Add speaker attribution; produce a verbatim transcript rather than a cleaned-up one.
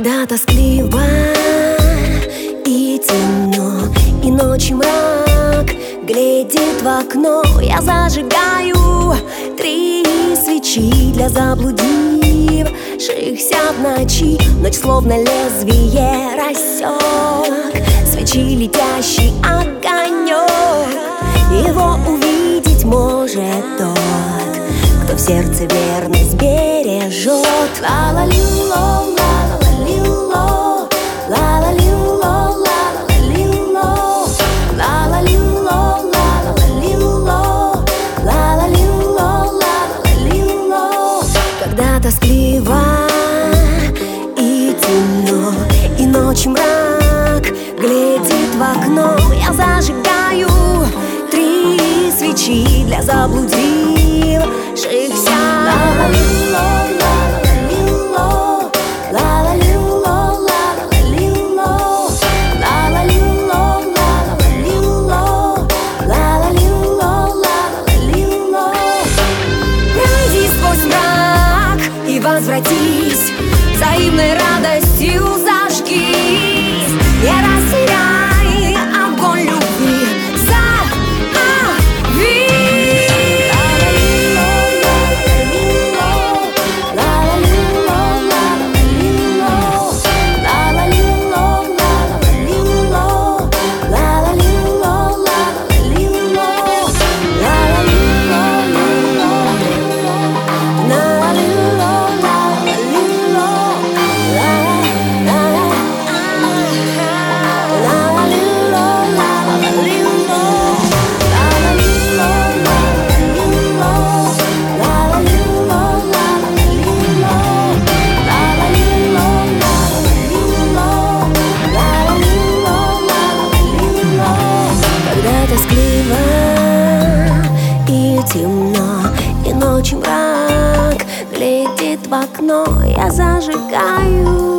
Speaker 1: Когда тоскливо и темно, и ночью мрак глядит в окно, я зажигаю три свечи для заблудившихся в ночи. Ночь словно лезвие рассек свечи летящий огонек. Его увидеть может тот, кто в сердце верность бережет. Ла-ла-ли-ло, ла-ла-ли-ло, ла-ла-ли-ло, ла-ла-ли-ло, ла-ла-ли-ло, ла-ла-ли-ло, ла-ла-ли-ло, ла-ла-ли-ло. Когда тоскливо и темно, и ночью мрак глядит в окно, я зажигаю три свечи для заблудившихся. Ла-ла-ли-ло, ла-ла-ли-ло, ла-ла-ли-ло, ла-ла-ли-ло, ла-ла-ли-ло, ла-ла-ли-ло, ла-ла-ли-ло, ла-ла-ли-ло. Пройди сквозь мрак и возвратись, взаимной радостью зажгись. Не растеряй огонь любви, зови. Тоскливо и темно, и ночью мрак глядит в окно, я зажигаю